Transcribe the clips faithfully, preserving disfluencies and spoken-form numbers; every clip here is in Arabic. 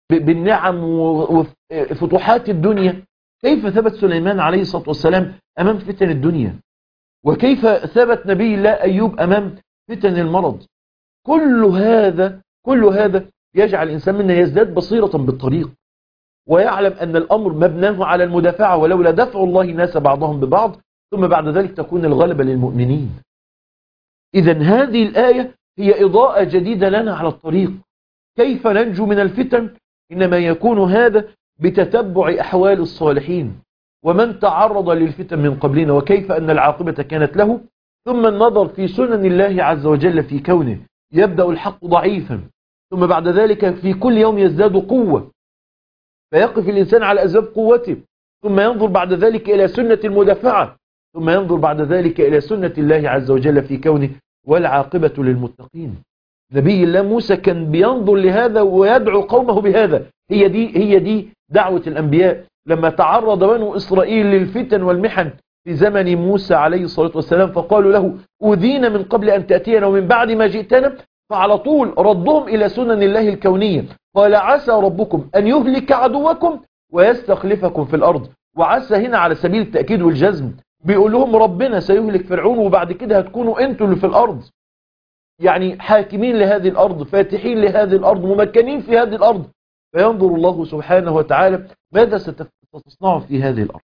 بالنعم وفتوحات الدنيا، كيف ثبت سليمان عليه الصلاة والسلام أمام فتن الدنيا؟ وكيف ثبت نبي الله أيوب أمام فتن المرض؟ كل هذا كل هذا يجعل الإنسان منا يزداد بصيرة بالطريق، ويعلم أن الأمر مبناه على المدافعة، ولولا دفع الله الناس بعضهم ببعض ثم بعد ذلك تكون الغلبة للمؤمنين. إذن هذه الآية هي إضاءة جديدة لنا على الطريق. كيف ننجو من الفتن؟ إنما يكون هذا بتتبع أحوال الصالحين ومن تعرض للفتن من قبلنا وكيف أن العاقبة كانت له، ثم النظر في سنن الله عز وجل في كونه. يبدأ الحق ضعيفا ثم بعد ذلك في كل يوم يزداد قوة، فيقف الإنسان على أسباب قوته، ثم ينظر بعد ذلك إلى سنة المدافعة، ثم ينظر بعد ذلك إلى سنة الله عز وجل في كونه، والعاقبة للمتقين. نبي الله موسى كان بينظر لهذا ويدعو قومه بهذا. هي دي هي دي دعوة الأنبياء. لما تعرض بنو إسرائيل للفتن والمحن في زمن موسى عليه الصلاة والسلام فقالوا له أوذينا من قبل أن تأتينا ومن بعد ما جئتنا، فعلى طول ردهم إلى سنن الله الكونية. قال عسى ربكم أن يهلك عدوكم ويستخلفكم في الأرض. وعسى هنا على سبيل التأكيد والجزم، بيقول لهم ربنا سيهلك فرعون وبعد كده هتكونوا أنتوا اللي في الأرض، يعني حاكمين لهذه الأرض، فاتحين لهذه الأرض، ممكنين في هذه الأرض. فينظر الله سبحانه وتعالى ماذا ستصنع في هذه الأرض.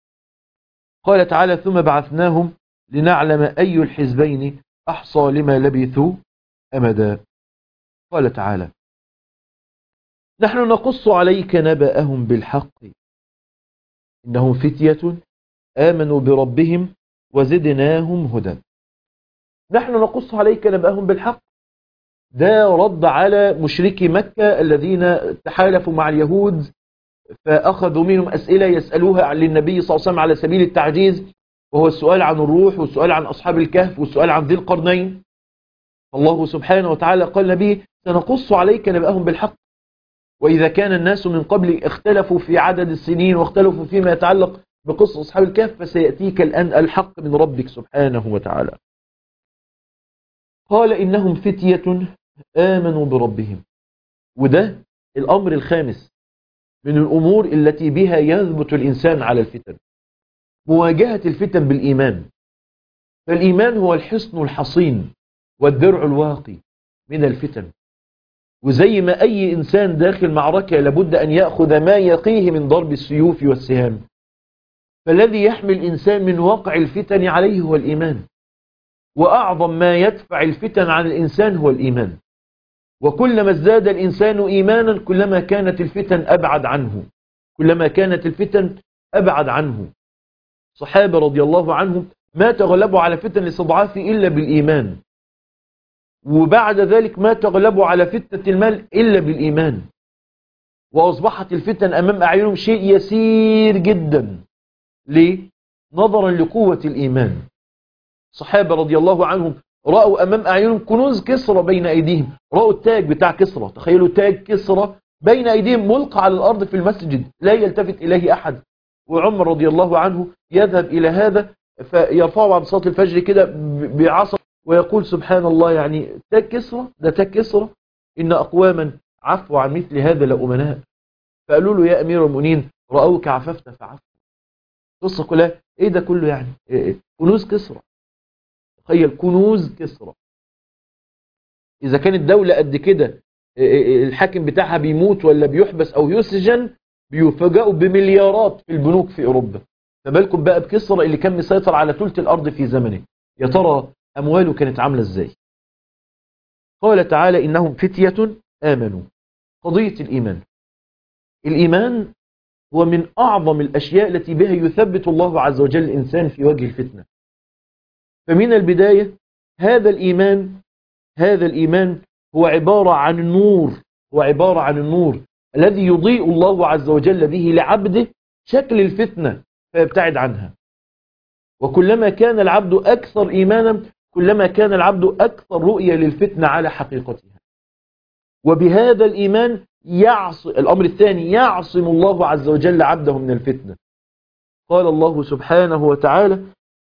قال تعالى ثم بعثناهم لنعلم أي الحزبين أحصى لما لبثوا أمدا. قال تعالى نحن نقص عليك نبأهم بالحق إنهم فتية آمنوا بربهم وزدناهم هدى. نحن نقص عليك نبأهم بالحق، ده رد على مشركي مكة الذين تحالفوا مع اليهود فأخذوا منهم أسئلة يسألوها للنبي صلى الله عليه وسلم على سبيل التعجيز، وهو السؤال عن الروح والسؤال عن أصحاب الكهف والسؤال عن ذي القرنين. الله سبحانه وتعالى قال نبيه سنقص عليك نبأهم بالحق. وإذا كان الناس من قبل اختلفوا في عدد السنين واختلفوا فيما يتعلق بقصة أصحاب الكهف، فسيأتيك الآن الحق من ربك سبحانه وتعالى. قال إنهم فتية آمنوا بربهم، وده الأمر الخامس من الأمور التي بها يثبت الإنسان على الفتن، مواجهة الفتن بالإيمان. فالإيمان هو الحصن الحصين والدرع الواقي من الفتن. وزي ما أي إنسان داخل معركة لابد أن يأخذ ما يقيه من ضرب السيوف والسهام، فالذي يحمي الإنسان من وقع الفتن عليه هو الإيمان. وأعظم ما يدفع الفتن عن الإنسان هو الإيمان. وكلما ازداد الإنسان إيمانا كلما كانت الفتن أبعد عنه، كلما كانت الفتن أبعد عنه. صحابة رضي الله عنهم ما تغلبوا على فتن الاستضعاف إلا بالإيمان، وبعد ذلك ما تغلبوا على فتنة المال إلا بالإيمان، وأصبحت الفتن أمام أعينهم شيء يسير جدا. ليه؟ نظرا لقوة الإيمان. صحابة رضي الله عنهم رأوا أمام أعينهم كنوز كسرى بين أيديهم، رأوا التاج بتاع كسرى، تخيلوا تاج كسرى بين أيديهم ملقى على الأرض في المسجد لا يلتفت إليه أحد. وعمر رضي الله عنه يذهب إلى هذا فيرفعه عن صلاة الفجر كده بعصا ويقول سبحان الله، يعني تاج كسرى، ده تاج كسرى، إن أقواما عفوا عن مثل هذا لأمناء. فقالوا له يا أمير المؤمنين رأوك عففت فعفوا. قصة كلها إيه ده كله يعني؟ إيه؟ كنوز كسرى، تخيل كنوز كسرى. إذا كانت دولة قد كده الحاكم بتاعها بيموت ولا بيحبس أو يسجن بيفاجئوا بمليارات في البنوك في أوروبا، فبالكم بقى بكسرى اللي كان مسيطر على ثلث الأرض في زمنه، يا ترى أمواله كانت عاملة إزاي؟ قال تعالى إنهم فتية آمنوا. قضية الإيمان، الإيمان هو من أعظم الأشياء التي بها يثبت الله عز وجل الإنسان في وجه الفتنة. فمن البداية هذا الإيمان هذا الإيمان هو عبارة عن النور، هو عبارة عن النور الذي يضيء الله عز وجل به لعبده شكل الفتنة فيبتعد عنها. وكلما كان العبد أكثر إيمانا كلما كان العبد أكثر رؤية للفتنة على حقيقتها. وبهذا الإيمان يعصم الأمر الثاني، يعصم الله عز وجل عبده من الفتنة. قال الله سبحانه وتعالى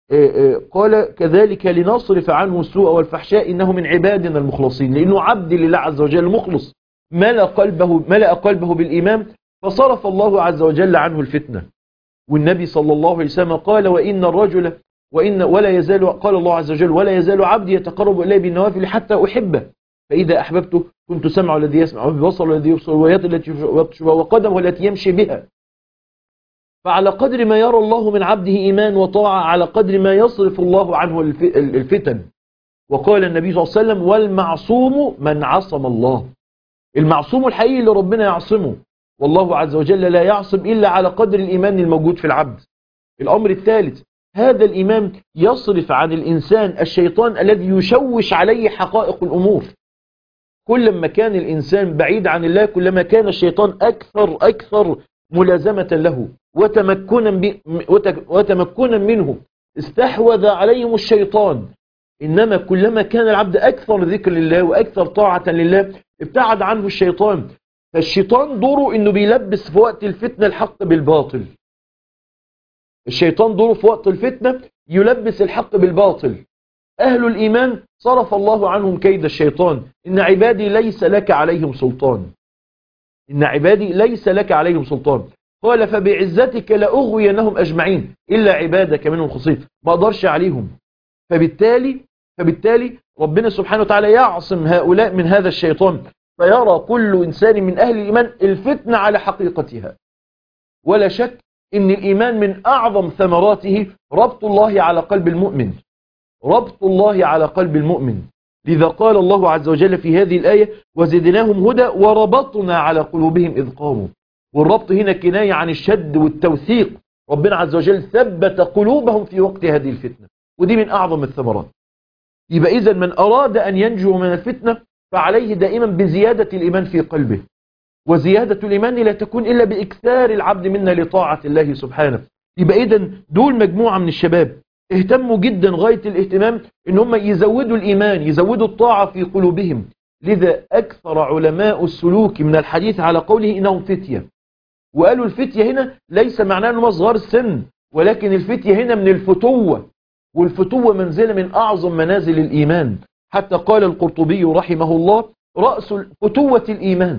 قال كذلك لنصرف عنه السوء والفحشاء إنه من عبادنا المخلصين، لأنه عبد لله عز وجل مخلص ملأ قلبه, ملأ قلبه بالإيمان فصرف الله عز وجل عنه الفتنة. والنبي صلى الله عليه وسلم قال وإن الرجل وإن ولا يزال قال الله عز وجل ولا يزال عبدي يتقرب إلي بالنوافل حتى أحبه فإذا أحببته كنت سمعه الذي يسمع وبصره الذي يبصر ويده التي يبطش بها وقدمه التي يمشي بها. فعلى قدر ما يرى الله من عبده إيمان وطاعة على قدر ما يصرف الله عنه الفتن. وقال النبي صلى الله عليه وسلم والمعصوم من عصم الله. المعصوم الحقيقي اللي ربنا يعصمه، والله عز وجل لا يعصم إلا على قدر الإيمان الموجود في العبد. الأمر الثالث هذا الإيمان يصرف عن الإنسان الشيطان الذي يشوش عليه حقائق الأمور. كلما كان الإنسان بعيد عن الله كلما كان الشيطان أكثر أكثر ملازمة له وتمكنا, وتمكنا منه. استحوذ عليهم الشيطان. إنما كلما كان العبد أكثر ذكر لله وأكثر طاعة لله ابتعد عنه الشيطان. فالشيطان دوره إنه بيلبس في وقت الفتنة الحق بالباطل. الشيطان دوره في وقت الفتنة يلبس الحق بالباطل. أهل الإيمان صرف الله عنهم كيد الشيطان. إن عبادي ليس لك عليهم سلطان. إن عبادي ليس لك عليهم سلطان. قال فبعزتك لأغوينهم أجمعين إلا عبادك منهم خصيص. ما أقدرش عليهم. فبالتالي فبالتالي ربنا سبحانه وتعالى يعصم هؤلاء من هذا الشيطان. فيرى كل إنسان من أهل الإيمان الفتنة على حقيقتها. ولا شك إن الإيمان من أعظم ثمراته ربط الله على قلب المؤمن. ربط الله على قلب المؤمن. لذا قال الله عز وجل في هذه الآية وزدناهم هدى وربطنا على قلوبهم إذ قاموا. والربط هنا كناية عن الشد والتوثيق. ربنا عز وجل ثبت قلوبهم في وقت هذه الفتنة. ودي من أعظم الثمرات. يبقى إذن من أراد أن ينجو من الفتنة فعليه دائما بزيادة الإيمان في قلبه. وزيادة الإيمان لا تكون إلا بإكثار العبد منا لطاعة الله سبحانه. يبقى إذن دول مجموعة من الشباب اهتموا جدا غاية الاهتمام إن هم يزودوا الإيمان يزودوا الطاعة في قلوبهم. لذا أكثر علماء السلوك من الحديث على قوله إنهم فتية. وقالوا الفتية هنا ليس معناه أنهم صغار السن ولكن الفتية هنا من الفتوة. والفتوة منزلة من أعظم منازل الإيمان. حتى قال القرطبي رحمه الله رأس فتوة الإيمان.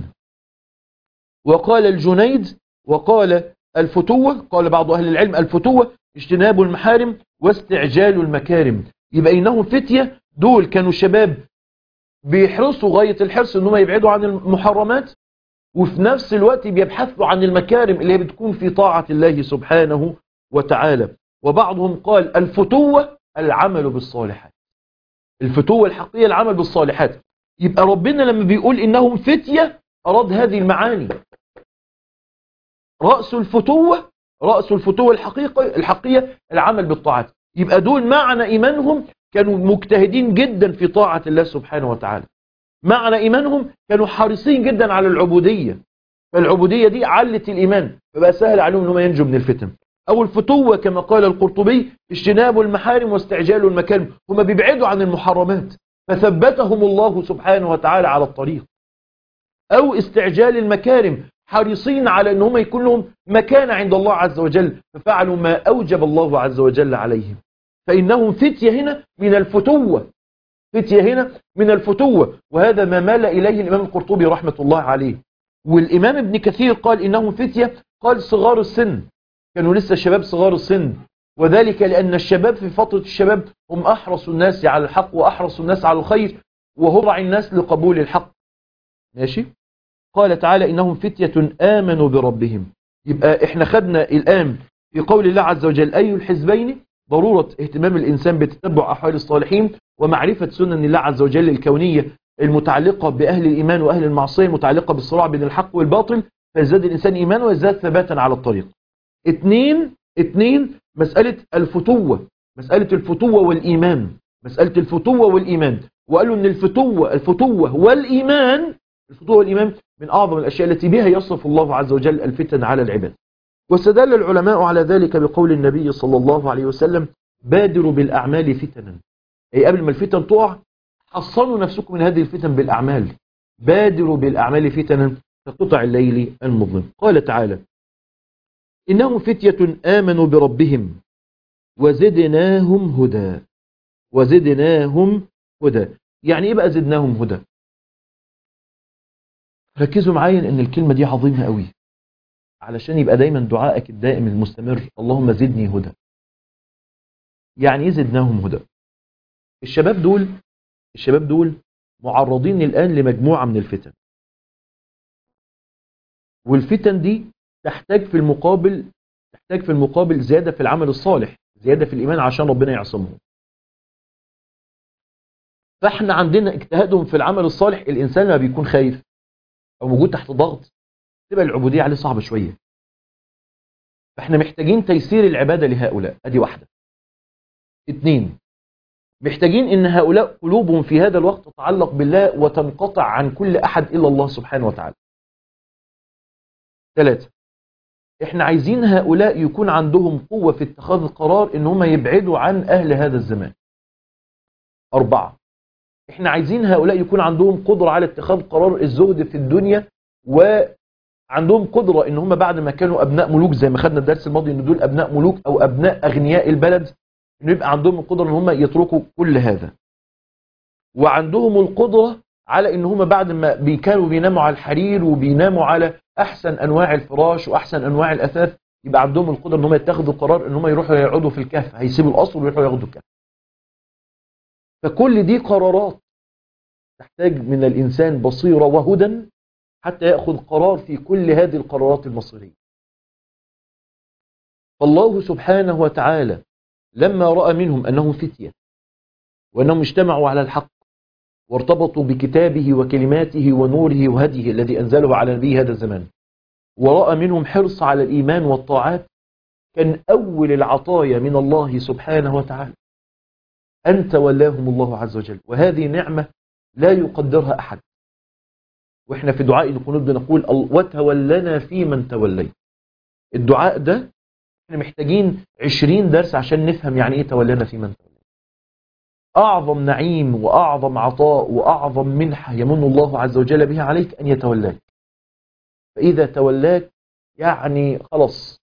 وقال الجنيد وقال الفتوة قال بعض أهل العلم الفتوة اجتناب المحارم واستعجال المكارم. يبقى إنهم فتية دول كانوا شباب بيحرصوا غاية الحرص إنهم يبعدوا عن المحرمات وفي نفس الوقت بيبحثوا عن المكارم اللي بتكون في طاعة الله سبحانه وتعالى. وبعضهم قال الفتوة العمل بالصالحات. الفتوة الحقيقية العمل بالصالحات. يبقى ربنا لما بيقول إنهم فتية أراد هذه المعاني. رأس الفتوة رأس الفتوة الحقيقية الحقيقية العمل بالطاعات. يبقى دول معنى إيمانهم كانوا مجتهدين جدا في طاعة الله سبحانه وتعالى. معنى إيمانهم كانوا حريصين جدا على العبودية. فالعبودية دي علت الإيمان فبقى سهل عليهم أنهم ينجوا من الفتن. أو الفتوة كما قال القرطبي اجتناب المحارم واستعجال المكارم. هم بيبعدوا عن المحرمات فثبتهم الله سبحانه وتعالى على الطريق. أو استعجال المكارم حريصين على أن هم يكون لهم مكانة عند الله عز وجل ففعلوا ما أوجب الله عز وجل عليهم. فإنهم فتية هنا من الفتوة. فتية هنا من الفتوة. وهذا ما مال إليه الإمام القرطبي رحمة الله عليه. والإمام ابن كثير قال إنهم فتية قال صغار السن. كانوا لسه شباب صغار السن. وذلك لأن الشباب في فترة الشباب هم أحرص الناس على الحق وأحرص الناس على الخير وهرع الناس لقبول الحق. ماشي. قال تعالى إنهم فتية آمنوا بربهم. يبقى إحنا خدنا الآن في قول الله عز وجل أي الحزبين ضرورة اهتمام الإنسان بتتبع أحوال الصالحين ومعرفة سنن الله عز وجل الكونية المتعلقة بأهل الإيمان وأهل المعصية المتعلقة بالصراع بين الحق والباطل فيزداد الإنسان إيمان ويزداد ثباتا على الطريق. اتنين اتنين مسألة الفتوة. مسألة الفتوة والإيمان. مسألة الفتوة والإيمان. وقالوا أن الفتوة الفتوة والإيمان الفتوة والإيمان من أعظم الأشياء التي بها يصف الله عز وجل الفتن على العباد. واستدل العلماء على ذلك بقول النبي صلى الله عليه وسلم بادروا بالأعمال فتنا. أي قبل ما الفتن تقع حصنوا نفسكم من هذه الفتن بالأعمال. بادروا بالأعمال فتنا كقطع الليل المظلم. قال تعالى إنهم فتية آمنوا بربهم وزدناهم هدى. وزدناهم هدى. يعني إيه بقى زدناهم هدى؟ ركزوا معايا ان الكلمة دي عظيمة قوي، علشان يبقى دايما دعائك الدائم المستمر اللهم زدني هدى. يعني ايه زدناهم هدى؟ الشباب دول الشباب دول معرضين الآن لمجموعة من الفتن، والفتن دي تحتاج في المقابل تحتاج في المقابل زيادة في العمل الصالح، زيادة في الإيمان عشان ربنا يعصمهم. فاحنا عندنا اجتهادهم في العمل الصالح، الإنسان لما بيكون خايف أو موجود تحت ضغط تبقى العبودية عليه صعبة شوية. فاحنا محتاجين تيسير العبادة لهؤلاء، ادي واحدة. اتنين، محتاجين ان هؤلاء قلوبهم في هذا الوقت تتعلق بالله وتنقطع عن كل احد الا الله سبحانه وتعالى. ثلاثة، احنا عايزين هؤلاء يكون عندهم قوة في اتخاذ القرار ان هم يبعدوا عن اهل هذا الزمان. اربعة، احنا عايزين هؤلاء يكون عندهم قدرة على اتخاذ قرار الزهد في الدنيا، وعندهم قدرة ان هم بعد ما كانوا ابناء ملوك زي ما خدنا الدرس الماضي ان دول ابناء ملوك او ابناء اغنياء البلد، انه يبقى عندهم القدرة ان هم يتركوا كل هذا. وعندهم القدرة على ان هم بعد ما كانوا بيناموا على الحرير وبيناموا على احسن انواع الفراش واحسن انواع الاثاث، يبقى عندهم القدرة ان هم يتخذوا قرار ان هم يروحوا يقعدوا في الكهف، هيسيبوا القصر ويروحوا ياخدوا الكهف. فكل دي قرارات تحتاج من الانسان بصيرة وهدى حتى يأخذ قرار في كل هذه القرارات المصيرية. فالله سبحانه وتعالى لما رأى منهم أنهم فتية وأنهم اجتمعوا على الحق وارتبطوا بكتابه وكلماته ونوره وهديه الذي أنزله على نبي هذا الزمان، ورأى منهم حرص على الإيمان والطاعات، كان أول العطايا من الله سبحانه وتعالى أن تولاهم الله عز وجل، وهذه نعمة لا يقدرها أحد. وإحنا في دعاء القنوت بنقول وتولنا في من توليت. الدعاء ده احنا محتاجين عشرين درس عشان نفهم يعني ايه تولنا في من توليت. أعظم نعيم وأعظم عطاء وأعظم منحة يمن الله عز وجل بها عليك أن يتولاك. فإذا تولاك يعني خلاص.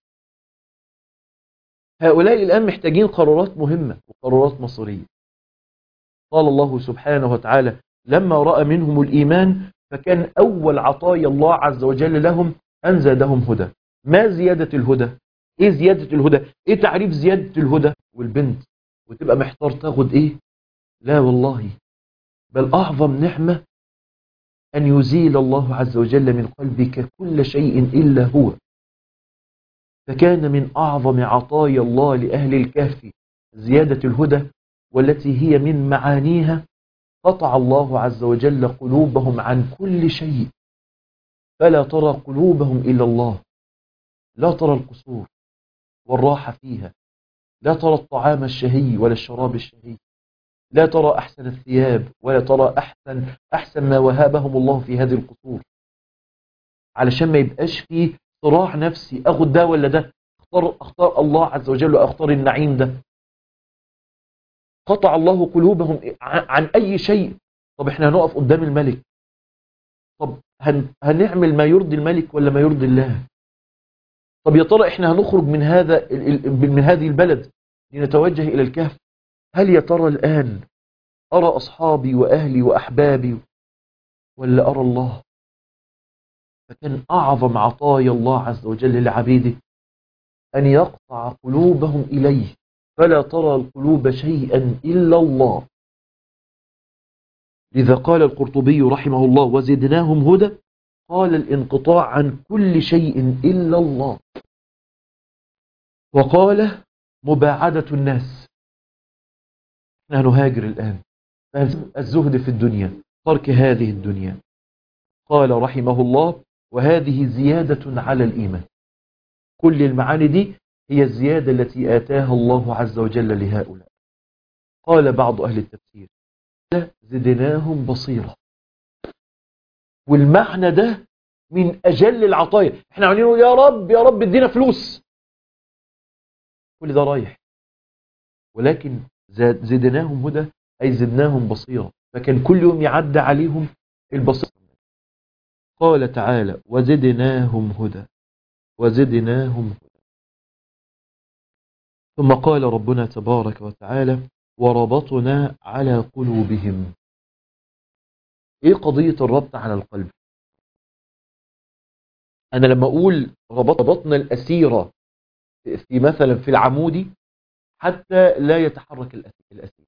هؤلاء الآن محتاجين قرارات مهمة وقرارات مصيرية. قال الله سبحانه وتعالى لما رأى منهم الإيمان فكان أول عطايا الله عز وجل لهم أن زادهم هدى. ما زيادة الهدى؟ إيه زيادة الهدى؟ إيه تعريف زيادة الهدى؟ والبنت وتبقى محتار تاخد إيه؟ لا والله، بل أعظم نعمة أن يزيل الله عز وجل من قلبك كل شيء إلا هو. فكان من أعظم عطايا الله لأهل الكهف زيادة الهدى، والتي هي من معانيها قطع الله عز وجل قلوبهم عن كل شيء، فلا ترى قلوبهم إلا الله، لا ترى القصور والراحة فيها، لا ترى الطعام الشهي ولا الشراب الشهي، لا ترى أحسن الثياب ولا ترى أحسن أحسن ما وهبهم الله في هذه القصور، علشان ما يبقاش فيه صراع نفسي أخذ ده ولا ده، أختار, أختار الله عز وجل وأختار النعيم ده. قطع الله قلوبهم عن أي شيء. طب احنا هنقف قدام الملك، طب هن هنعمل ما يرضي الملك ولا ما يرضي الله؟ طب يا ترى احنا هنخرج من هذا من هذه البلد لنتوجه إلى الكهف، هل يا ترى الآن أرى أصحابي وأهلي وأحبابي ولا أرى الله؟ فكان أعظم عطايا الله عز وجل لعبيده أن يقطع قلوبهم إليه، فلا ترى القلوب شيئا إلا الله. لذا قال القرطبي رحمه الله وزدناهم هدى، قال الانقطاع عن كل شيء إلا الله. وقال مباعدة الناس، نحن نهاجر الآن، الزهد في الدنيا، ترك هذه الدنيا. قال رحمه الله وهذه زيادة على الإيمان. كل المعاني دي هي الزيادة التي آتاها الله عز وجل لهؤلاء. قال بعض أهل التفسير زدناهم بصيرة، والمعنى ده من أجل العطايا. احنا عاملينه يا رب يا رب ادينا فلوس، كل ده رايح، ولكن زدناهم هدى أي زدناهم بصيرة، فكان كل يوم يعدى عليهم البصيرة. قال تعالى وزدناهم هدى وزدناهم هدى. ثم قال ربنا تبارك وتعالى وربطنا على قلوبهم. ايه قضية الربط على القلب؟ أنا لما أقول ربطنا الأسيرة في مثلا في العمود حتى لا يتحرك الأسير،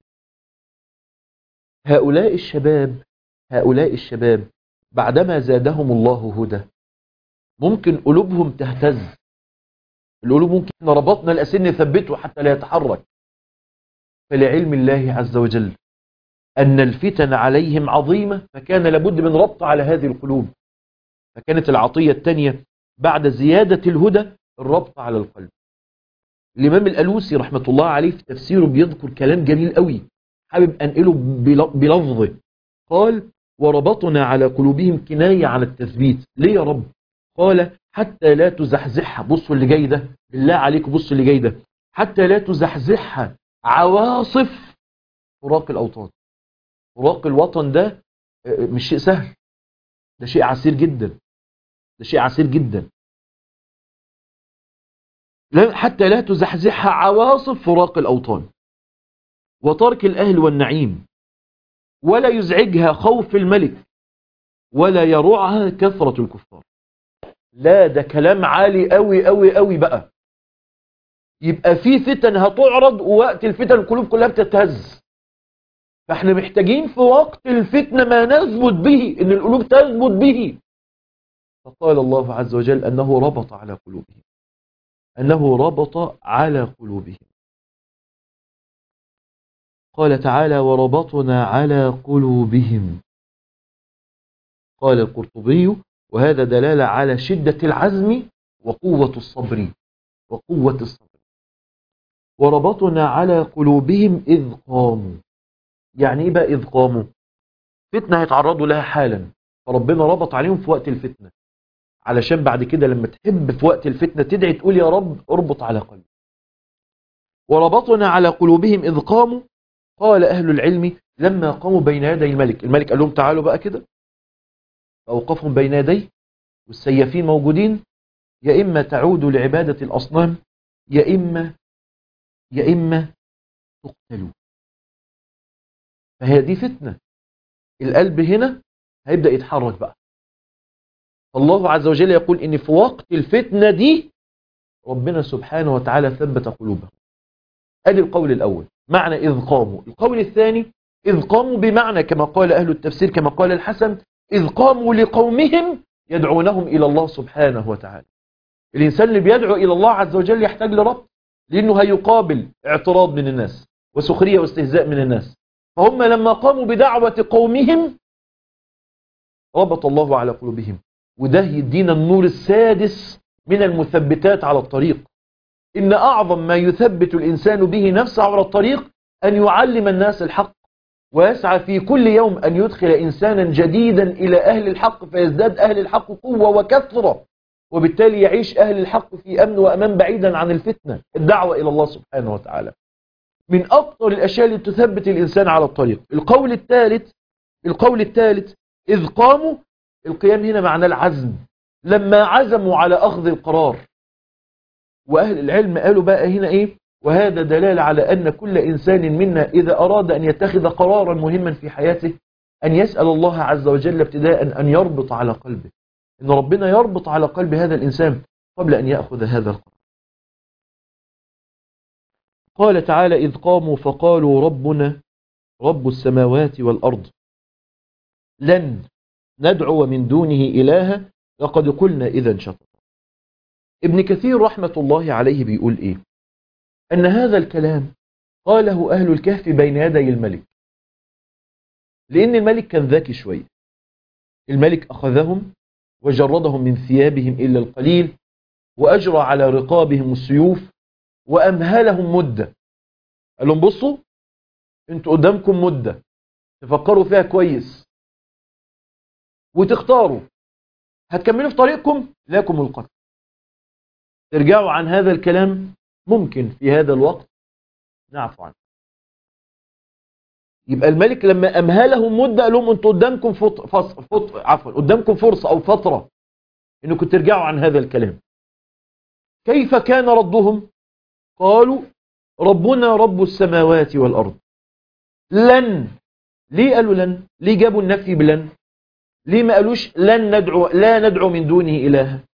هؤلاء الشباب هؤلاء الشباب بعدما زادهم الله هدى ممكن قلوبهم تهتز، القلوب ممكن ربطنا الأسير نثبته حتى لا يتحرك. فلعلم الله عز وجل أن الفتن عليهم عظيمة، فكان لابد من ربط على هذه القلوب. فكانت العطية الثانية بعد زيادة الهدى الربط على القلب. الإمام الألوسي رحمة الله عليه في تفسيره بيذكر كلام جميل قوي، حابب أنقله بلفظه. قال: وربطنا على قلوبهم كناية على التثبيت. ليه يا رب؟ قال: حتى لا تزحزحها. بصوا اللي جاي ده، بالله عليكم بصوا اللي جاي ده، حتى لا تزحزحها عواصف فراق الأوطان. فراق الوطن ده مش شيء سهل، ده شيء عسير جدا، ده شيء عسير جدا. حتى لا تزحزحها عواصف فراق الأوطان وترك الأهل والنعيم، ولا يزعجها خوف الملك، ولا يرعها كثرة الكفار. لا ده كلام عالي قوي قوي قوي بقى. يبقى في فتن هتعرض، ووقت الفتن القلوب كلها بتتهز. فاحنا محتاجين في وقت الفتنة ما نثبت به، ان القلوب تثبت به. فقال الله عز وجل أنه ربط على قلوبهم، أنه ربط على قلوبهم. قال تعالى: وربطنا على قلوبهم. قال القرطبي: وهذا دلالة على شدة العزم وقوة الصبر وقوة الصبر. وربطنا على قلوبهم إذ قاموا. يعني إيه بقى إذ قاموا؟ فتنة هيتعرضوا لها حالا، فربنا ربط عليهم في وقت الفتنة، علشان بعد كده لما تحب في وقت الفتنة تدعي تقول يا رب اربط على قلبي. وربطنا على قلوبهم إذ قاموا. قال أهل العلم: لما قاموا بين يدي الملك، الملك قال لهم تعالوا بقى كده، فأوقفهم بين يديه والسيافين موجودين، يا إما تعودوا لعبادة الأصنام يا إما يا إما تقتلوا. فهي دي فتنة، القلب هنا هيبدأ يتحرك بقى. الله عز وجل يقول إن في وقت الفتنة دي ربنا سبحانه وتعالى ثبت قلوبهم. أدي القول الأول، معنى إذ قاموا. القول الثاني: إذ قاموا بمعنى كما قال أهل التفسير، كما قال الحسن: إذ قاموا لقومهم يدعونهم إلى الله سبحانه وتعالى. الإنسان اللي بيدعو إلى الله عز وجل يحتاج لربط، لأنه هيقابل اعتراض من الناس وسخرية واستهزاء من الناس. فهم لما قاموا بدعوة قومهم ربط الله على قلوبهم. وده يدينا النور السادس من المثبتات على الطريق. إن أعظم ما يثبت الإنسان به نفسه على الطريق أن يعلم الناس الحق، ويسعى في كل يوم أن يدخل إنسانا جديدا إلى أهل الحق، فيزداد أهل الحق قوة وكثرة، وبالتالي يعيش أهل الحق في أمن وأمان بعيدا عن الفتنة. الدعوة إلى الله سبحانه وتعالى من أكثر الأشياء اللي تثبت الإنسان على الطريق. القول الثالث القول الثالث إذ قاموا. القيام هنا معنى العزم، لما عزموا على أخذ القرار. وأهل العلم قالوا بقى هنا إيه؟ وهذا دلالة على أن كل إنسان منا إذا أراد أن يتخذ قرارا مهما في حياته أن يسأل الله عز وجل ابتداء أن يربط على قلبه، إن ربنا يربط على قلب هذا الإنسان قبل أن يأخذ هذا القرار. قال تعالى: إذ قاموا فقالوا ربنا رب السماوات والأرض لن ندعو من دونه إلها لقد قلنا إذا شططا. ابن كثير رحمة الله عليه بيقول إيه؟ أن هذا الكلام قاله أهل الكهف بين يدي الملك، لأن الملك كان ذكي شوية. الملك أخذهم وجردهم من ثيابهم إلا القليل، وأجرى على رقابهم السيوف، وأمهلهم مدة. قال لهم بصوا انتوا قدامكم مدة تفكروا فيها كويس وتختاروا، هتكملوا في طريقكم لكم القتل، ترجعوا عن هذا الكلام ممكن في هذا الوقت نعفو عنه. يبقى الملك لما أمهلهم مدة قال لهم انتوا قدامكم فط... فص... فط... عفوا قدامكم فرصة أو فترة انكم ترجعوا عن هذا الكلام. كيف كان ردهم؟ قالوا ربنا رب السماوات والأرض لن. ليه قالوا لن؟ ليه جابوا النفي بلن؟ ليه ما قالوش لن ندعو لا ندعو من دونه إلها؟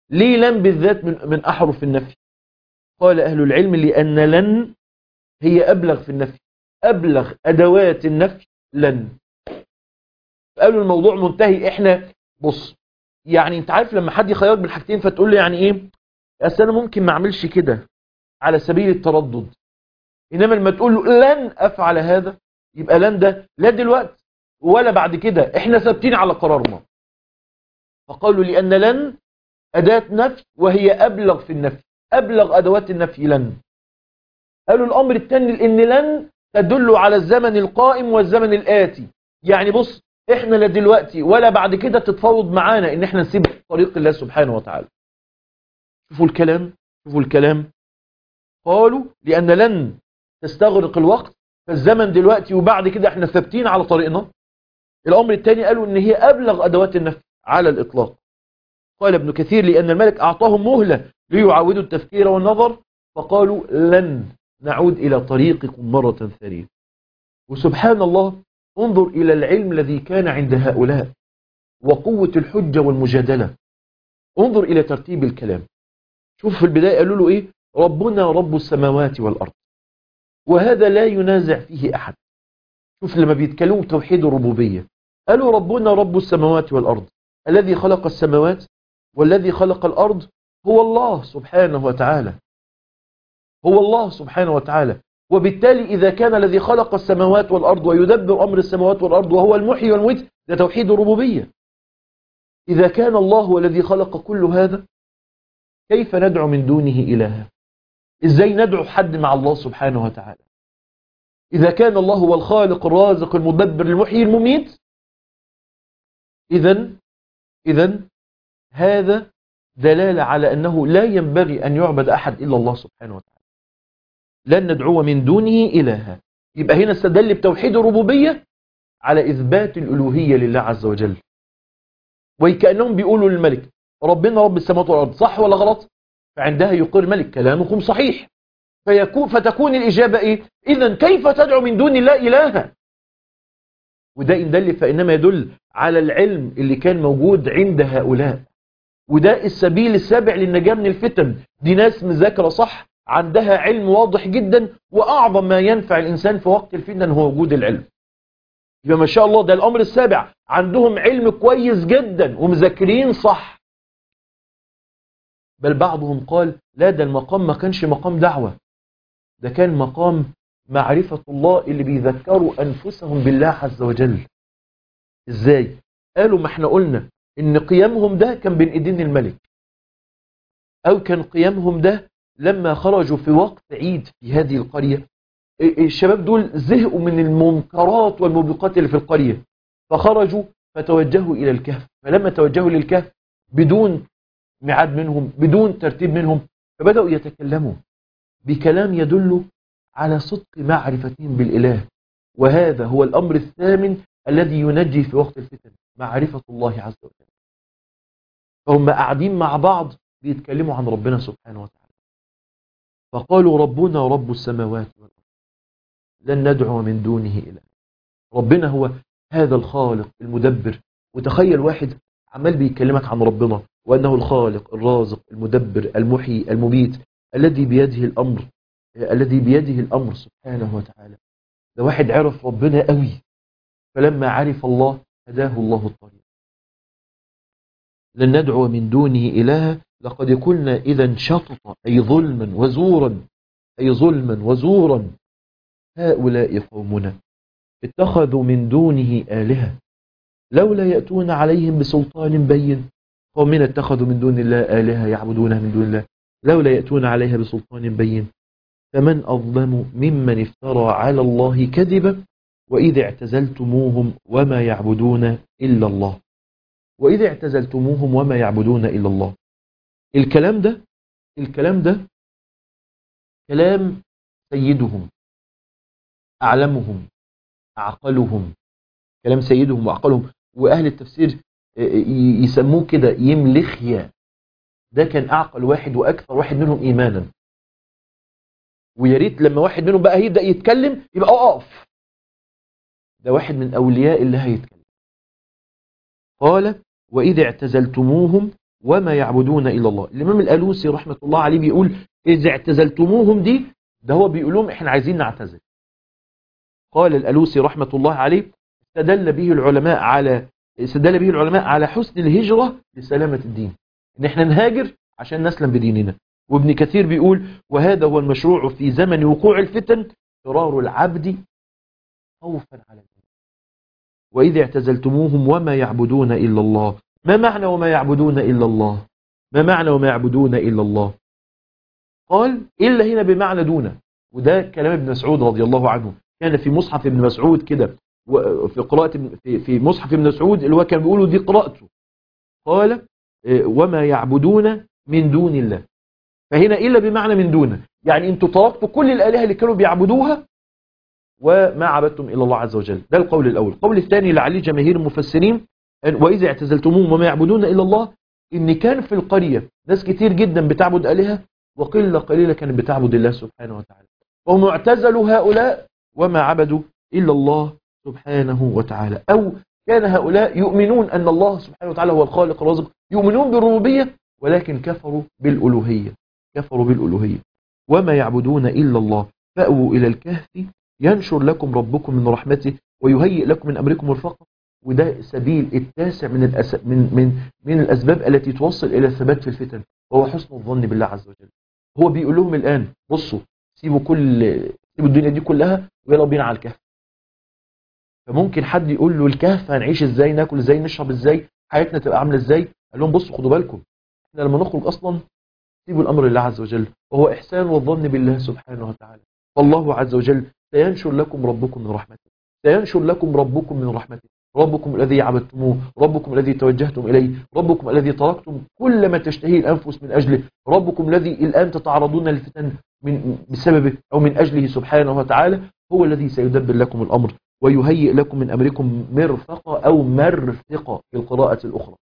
ليه لن بالذات من, من أحرف النفي؟ قال أهل العلم لأن لن هي أبلغ في النفي، أبلغ أدوات النفي لن. قالوا الموضوع منتهي. إحنا بص، يعني أنت عارف لما حد يخيرك بالحاجتين فتقول له يعني إيه؟ أصل أنا ممكن ما أعملش كده على سبيل التردد، إنما لما تقول له لن أفعل هذا، يبقى لن ده لا دلوقتي ولا بعد كده، إحنا ثابتين على قرارنا. فقالوا لأن لن أداة نفي وهي أبلغ في النفي، أبلغ أدوات النفي لن. قالوا الأمر الثاني لأن لن تدل على الزمن القائم والزمن الآتي. يعني بص، إحنا لا دلوقتي ولا بعد كده تتفاوض معانا إن إحنا نسيب طريق الله سبحانه وتعالى. شوفوا الكلام، شوفوا الكلام. قالوا لأن لن تستغرق الوقت، فالزمن دلوقتي وبعد كده إحنا ثابتين على طريقنا. الأمر الثاني قالوا إن هي أبلغ أدوات النفي على الإطلاق. قال ابن كثير لأن الملك أعطاهم مهلة ليعودوا التفكير والنظر، فقالوا لن نعود إلى طريقكم مرة ثانية. وسبحان الله، انظر إلى العلم الذي كان عند هؤلاء وقوة الحجة والمجادلة. انظر إلى ترتيب الكلام. شوف في البداية قالوا له إيه؟ ربنا رب السماوات والأرض، وهذا لا ينازع فيه أحد. شوف لما بيتكلموا توحيد الربوبية، قالوا ربنا رب السماوات والأرض، الذي خلق السماوات والذي خلق الأرض هو الله سبحانه وتعالى، هو الله سبحانه وتعالى. وبالتالي إذا كان الذي خلق السماوات والأرض ويدبر أمر السماوات والأرض وهو المحيي والمميت، ده توحيد الربوبية. إذا كان الله هو الذي خلق كل هذا، كيف ندعو من دونه إلها؟ إزاي ندعو حد مع الله سبحانه وتعالى؟ إذا كان الله هو الخالق الرازق المدبر المحيي المميت، إذن إذن هذا دلالة على أنه لا ينبغي أن يعبد أحد إلا الله سبحانه وتعالى. لن ندعو من دونه إلها. يبقى هنا استدل بتوحيد الربوبية على إثبات الألوهية لله عز وجل. وكأنهم بيقولوا للملك ربنا رب السماوات والأرض، صح ولا غلط؟ فعندها يقر ملك كلامكم صحيح، فيكون فتكون الإجابة إيه؟ إذن كيف تدعو من دون الله إلها؟ وده إن دل فإنما يدل على العلم اللي كان موجود عند هؤلاء. وده السبيل السابع للنجاة من الفتن. دي ناس مذاكرة صح، عندها علم واضح جدا، وأعظم ما ينفع الإنسان في وقت الفتن هو وجود العلم. يبقى ما شاء الله ده الأمر السابع، عندهم علم كويس جدا ومذاكرين صح. بل بعضهم قال لا، ده المقام ما كانش مقام دعوة، ده كان مقام معرفة الله اللي بيذكروا أنفسهم بالله عز وجل. إزاي؟ قالوا ما احنا قلنا إن قيامهم ده كان بين إيدين الملك، أو كان قيامهم ده لما خرجوا في وقت عيد في هذه القرية. الشباب دول زهقوا من المنكرات والموبقات اللي في القرية، فخرجوا فتوجهوا إلى الكهف. فلما توجهوا للكهف بدون ميعاد منهم، بدون ترتيب منهم، فبدأوا يتكلموا بكلام يدل على صدق معرفتهم بالإله. وهذا هو الأمر الثامن الذي ينجي في وقت الفتن، معرفة الله عز وجل. فهم قاعدين مع بعض بيتكلموا عن ربنا سبحانه وتعالى، فقالوا ربنا رب السماوات والأرض لن ندعو من دونه إله. ربنا هو هذا الخالق المدبر. وتخيل واحد عمال بيكلمك عن ربنا وأنه الخالق الرازق المدبر المحيي المميت الذي بيده الأمر، الذي بيده الأمر سبحانه وتعالى. ده واحد عرف ربنا قوي، فلما عرف الله هداه الله الطريق. لن ندعو من دونه إلها لقد قلنا إذا شطط، أي ظلما وزورا، أي ظلما وزورا. هؤلاء قومنا اتخذوا من دونه آلهة لولا يأتون عليهم بسلطان بين. قومنا اتخذوا من دون الله آلهة يعبدونها من دون الله لولا يأتون عليها بسلطان بين. فمن أظلم ممن افترى على الله كذبا وإذ اعتزلتموهم وما يعبدون إلا الله. وإذ اعتزلتموهم وما يعبدون إلا الله. الكلام ده الكلام ده كلام سيدهم أعلمهم أعقلهم، كلام سيدهم وأعقلهم. وأهل التفسير يسموه كده يملخيا. ده كان أعقل واحد وأكثر واحد منهم إيمانا. وياريت لما واحد منهم بقى يبدأ يتكلم يبقى أقف، ده واحد من أولياء الله هيتكلم. قال وإذ اعتزلتموهم وما يعبدون إلا الله. الإمام الألوسي رحمة الله عليه بيقول إذا اعتزلتموهم دي، ده هو بيقول لهم إحنا عايزين نعتزل. قال الألوسي رحمة الله عليه استدل به العلماء على استدل به العلماء على حسن الهجرة لسلامة الدين، إن إحنا نهاجر عشان نسلم بديننا. وابن كثير بيقول وهذا هو المشروع في زمن وقوع الفتن، فرار العبد خوفا على الدين. وإذا اعتزلتموهم وما يعبدون إلا الله. ما معنى وما يعبدون إلا الله؟ ما معنى وما يعبدون إلا الله؟ قال إلا هنا بمعنى دون، وده كلام ابن مسعود رضي الله عنه. كان في مصحف ابن مسعود كده، وفي قراءة في في مصحف ابن مسعود اللي هو كان بيقوله دي قراءته، قال وما يعبدون من دون الله. فهنا إلا بمعنى من دون، يعني انتوا تركتوا كل الآلهة اللي كانوا بيعبدوها وما عبدتم إلا الله عز وجل. ده القول الأول. القول الثاني اللي عليه جماهير المفسرين وإذا اعتزلتموهم وما يعبدون إلا الله، إن كان في القرية ناس كتير جدا بتعبد آلهة وقلة قليلة كانت بتعبد الله سبحانه وتعالى، وهم اعتزلوا هؤلاء وما عبدوا إلا الله سبحانه وتعالى. أو كان هؤلاء يؤمنون أن الله سبحانه وتعالى هو الخالق الرازق، يؤمنون بالربوبية ولكن كفروا بالألوهية، كفروا بالألوهية. وما يعبدون إلا الله فأووا إلى الكهف ينشر لكم ربكم من رحمته ويهيئ لكم من أمركم مرفقا. وده سبيل التاسع من الأس... من من من الأسباب التي توصل إلى الثبات في الفتن، وهو حسن الظن بالله عز وجل. هو بيقول لهم الآن بصوا سيبوا كل سيبوا الدنيا دي كلها ويلا بينا على الكهف. فممكن حد يقول له الكهف هنعيش ازاي، ناكل ازاي، نشرب ازاي، حياتنا تبقى عامله ازاي؟ قال لهم بصوا خدوا بالكم، احنا لما نخرج اصلا سيبوا الامر لله عز وجل، وهو احسان والظن بالله سبحانه وتعالى. فالله عز وجل سينشر لكم ربكم من رحمته، سينشر لكم ربكم من رحمته، ربكم الذي عبدتموه، ربكم الذي توجهتم إليه، ربكم الذي تركتم كل ما تشتهي الأنفس من أجله، ربكم الذي الآن تتعرضون للفتن من بسببه أو من أجله سبحانه وتعالى، هو الذي سيدبر لكم الأمر ويهيئ لكم من أمركم مرفقة أو مرفقة في القراءة الأخرى.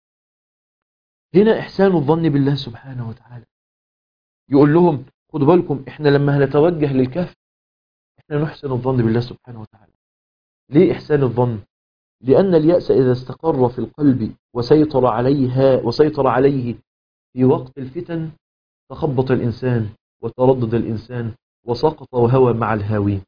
هنا إحسان الظن بالله سبحانه وتعالى. يقول لهم خدوا بالكم احنا لما هنتوجه للكهف احنا نحسن الظن بالله سبحانه وتعالى. ليه إحسان الظن؟ لأن اليأس إذا استقر في القلب وسيطر عليها وسيطر عليه في وقت الفتن تخبط الإنسان وتردد الإنسان وسقط وهوى مع الهاوين.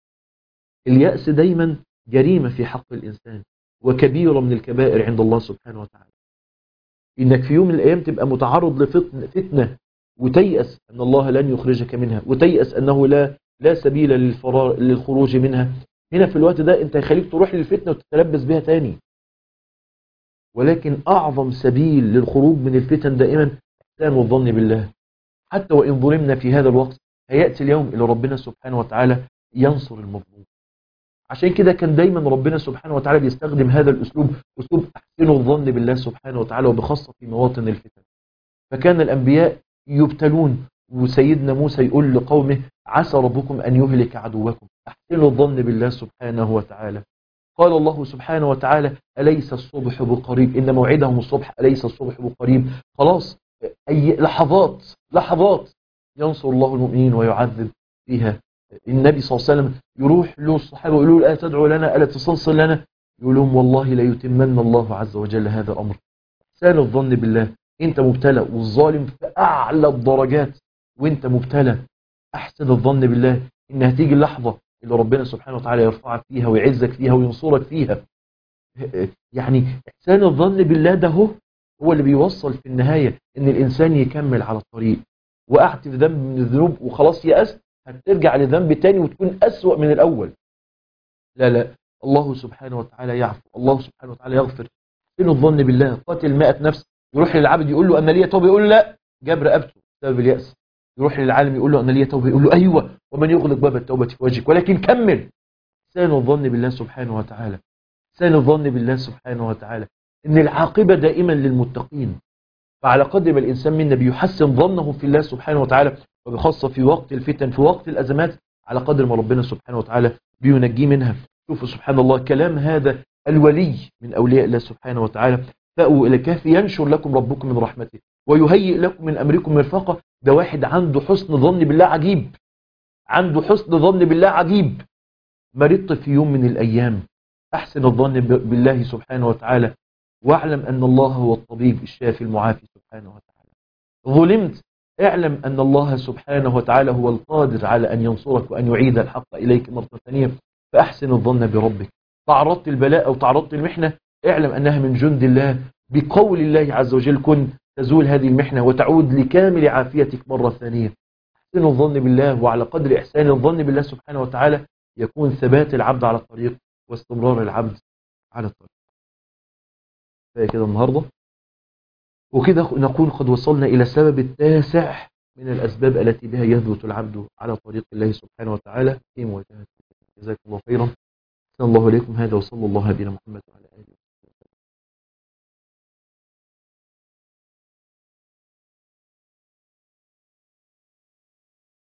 اليأس دايما جريمة في حق الإنسان وكبيرة من الكبائر عند الله سبحانه وتعالى. إنك في يوم من الأيام تبقى متعرض لفتنة وتيأس أن الله لن يخرجك منها، وتيأس أنه لا لا سبيل للفرار للخروج منها. هنا في الوقت ده انت يخليك تروح للفتنة وتتلبس بها تاني. ولكن أعظم سبيل للخروج من الفتن دائما إحسان والظن بالله. حتى وإن ظلمنا في هذا الوقت هيأتي اليوم اللي ربنا سبحانه وتعالى ينصر المظلوم. عشان كده كان دايما ربنا سبحانه وتعالى بيستخدم هذا الأسلوب، أسلوب أحسن الظن بالله سبحانه وتعالى، وبخاصة في مواطن الفتن. فكان الأنبياء يبتلون، وسيدنا موسى يقول لقومه عسى ربكم أن يهلك عدوكم، أحسنوا الظن بالله سبحانه وتعالى. قال الله سبحانه وتعالى أليس الصبح بقريب، إن موعدهم الصبح أليس الصبح بقريب. خلاص أي لحظات لحظات ينصر الله المؤمنين ويعذب فيها. النبي صلى الله عليه وسلم يروح له الصحابة ويقولوا ألا تدعو لنا ألا تستنصر لنا، يقول لهم والله لا يتمن الله عز وجل هذا الأمر. إحسان الظن بالله. أنت مبتلى والظالم في أعلى الدرجات وأنت مبتلى، أحسن الظن بالله إن هتيجي اللحظة اللي ربنا سبحانه وتعالى يرفعك فيها ويعزك فيها وينصرك فيها. يعني إحسان الظن بالله ده هو هو اللي بيوصل في النهاية إن الإنسان يكمل على الطريق. وقعت في ذنب من الذنوب وخلاص يأست، هترجع لذنب تاني وتكون أسوأ من الأول. لا لا، الله سبحانه وتعالى يعفو، الله سبحانه وتعالى يغفر. إحسان الظن بالله. قاتل مائة نفس يروح للعبد يقول له أنا ليا توبة، يقول له لا، جاب رقبته بسبب اليأس. يروح للعالم يقول له أنا ليا توبة، يقول له أيوة، ومن يغلق باب التوبة في وجهك، ولكن كمل. إحسان الظن بالله سبحانه وتعالى. إحسان الظن بالله سبحانه وتعالى إن العاقبة دائما للمتقين. فعلى قدر ما الإنسان منا بيحسن ظنه في الله سبحانه وتعالى، وبخاصة في وقت الفتن في وقت الأزمات، على قدر ما ربنا سبحانه وتعالى بينجيه منها. شوفوا سبحان الله كلام هذا الولي من أولياء الله سبحانه وتعالى. فأووا إلى الكهف ينشر لكم ربكم من رحمته ويهيئ لكم من أمركم مرفقة. ده واحد عنده حسن ظن بالله عجيب، عنده حسن ظن بالله عجيب. مرضت في يوم من الأيام، أحسن الظن بالله سبحانه وتعالى واعلم أن الله هو الطبيب الشافي المعافي سبحانه وتعالى. ظلمت، اعلم أن الله سبحانه وتعالى هو القادر على أن ينصرك وأن يعيد الحق إليك مرة ثانية، فأحسن الظن بربك. تعرضت البلاء أو تعرضت المحنة، اعلم أنها من جند الله، بقول الله عز وجل كن تزول هذه المحنة وتعود لكامل عافيتك مرة ثانية. احسن الظن بالله، وعلى قدر إحسان الظن بالله سبحانه وتعالى يكون ثبات العبد على الطريق واستمرار العبد على الطريق. فكده النهاردة وكده نكون قد وصلنا إلى السبب التاسع من الأسباب التي بها يثبت العبد على طريق الله سبحانه وتعالى في مواجهة. جزاكم الله خيرا. أحسن الله إليكم. هذا وصلى الله على نبينا محمد.